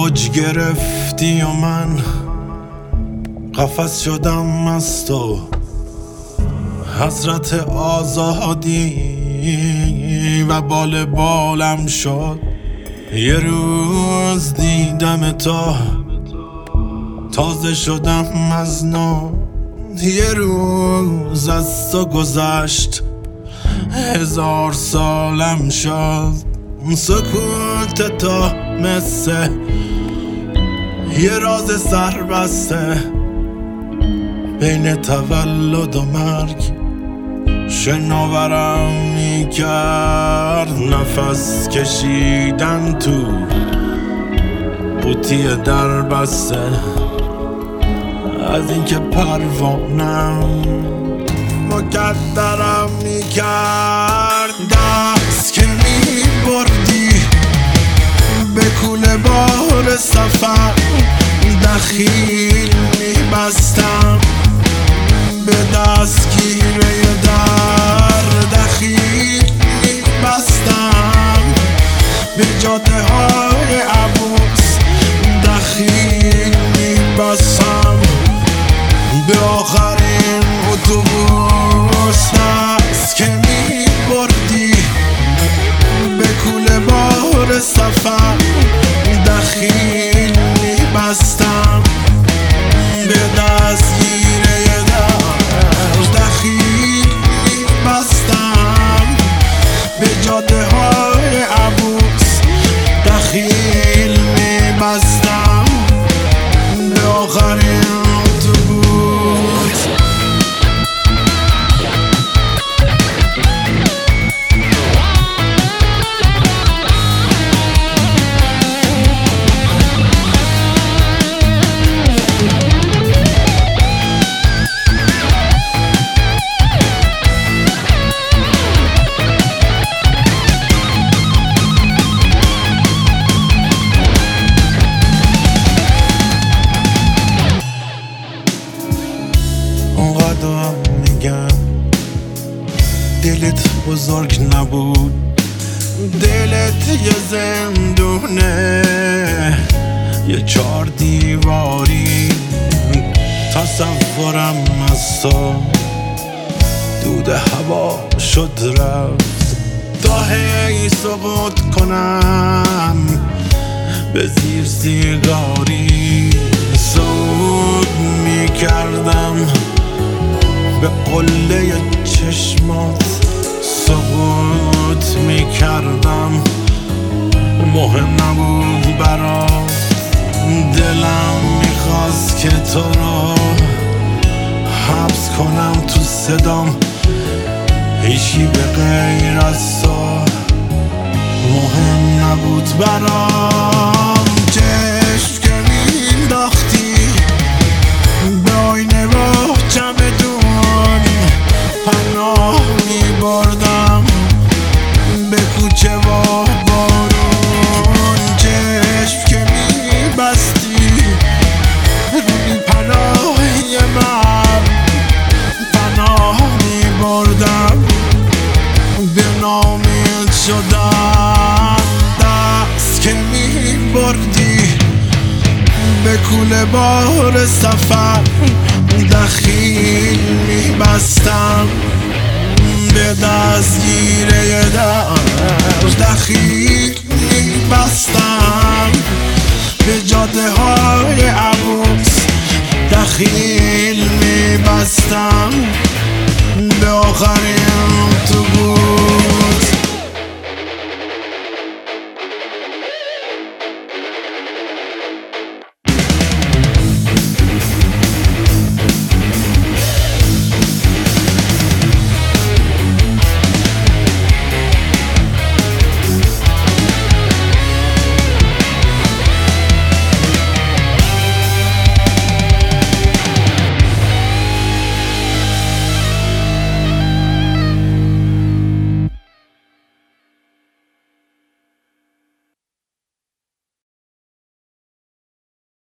اوج گرفتی و من قفس شدم از تو، حضرت آزادی و بال بالم شد. یه روز دیدم تو، تازه شدم از نو. یه روز از تو گذشت، 1000 سالم شد. سکوت تو مثل یه راز سربسته بین تولد و مرگ شناورم میکرد. نفس کشیدن تو قوطی در بسته، از اینکه پروانم مکدرم میکرد. دست که میبردی به کوله بار سفر، دخیل میبستم به دستگیره در، دخیل میبستم به جاده های عبوس، دخیل میبستم به آخرین اتوبوس. دست که میبردی به کوله بار سفر، دخیل میبستم به دستگیره در، دخیل میبستم به جاده های عبوس، دخیل میبستم به آخرین اتوبوس. اونقدر میگم دلت بزرگ نبود، دلت یه زندونه، یه 4 دیواری. تصورم از تو دود هوا شد رفت، تا هی سقوط کنم به زیر سیگاری. صعود میکردم به قله چشمات، سقوط میکردم، مهم نبود برات. دلم میخواست که تو رو حبس کنم تو صدام، هیچی به غیر از تو مهم نبود برام. چشم که مینداختی به آینه با چمدون، پناه میبردم به کوچه و بارون. چشم که میبستی روی پناهی من، پناه میبردم به نامید شدم. دست که میبردی به کوله بار سفر، دخیل میبستم به دستگیره در، دخیل